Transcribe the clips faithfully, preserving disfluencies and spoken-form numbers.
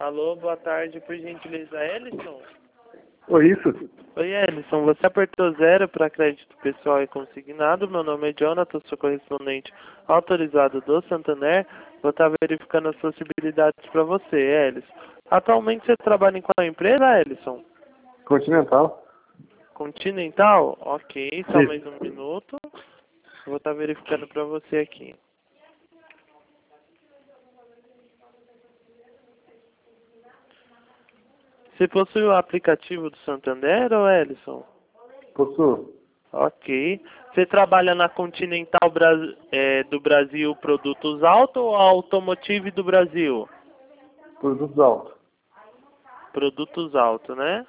Alô, boa tarde, por gentileza, Ellison? Oi, isso? Oi, Ellison, você apertou zero para crédito pessoal e consignado. Meu nome é Jonathan, sou correspondente autorizado do Santander. Vou estar verificando as possibilidades para você, Ellison. Atualmente você trabalha em qual empresa, Ellison? Continental? Continental? Ok, só mais Isso. um minuto. Vou estar verificando para você aqui. Você possui o aplicativo do Santander, ou Ellison? Possuo. Ok. Você trabalha na Continental Bra- é, do Brasil Produtos Auto ou Automotive do Brasil? Produtos altos. Produtos Auto, né?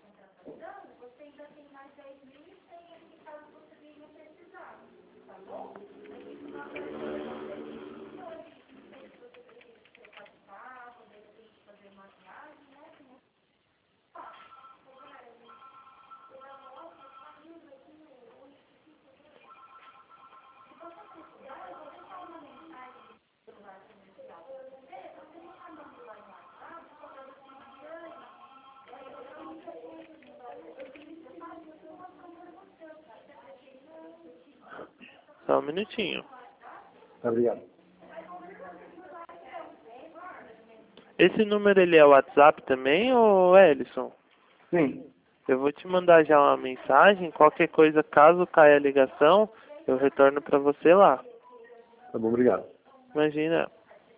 Só um minutinho. Obrigado. Esse número ele é WhatsApp também, ou Ellison? Sim. Eu vou te mandar já uma mensagem. Qualquer coisa, caso caia a ligação, eu retorno para você lá. Tá bom, obrigado. Imagina.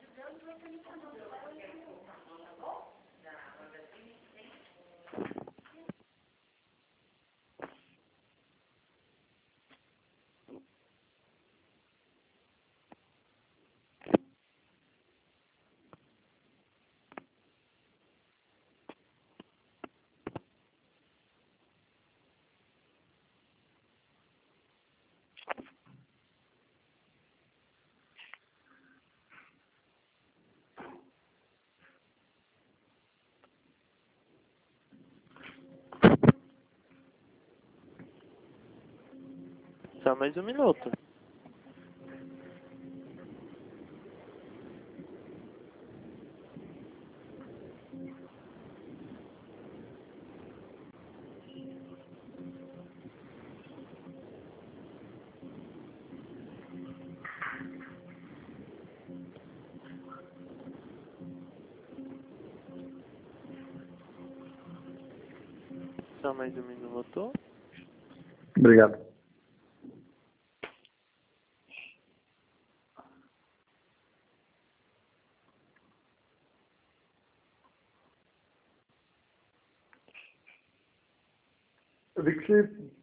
Só mais um minuto. Só mais um minuto. Obrigado. Eu vi que você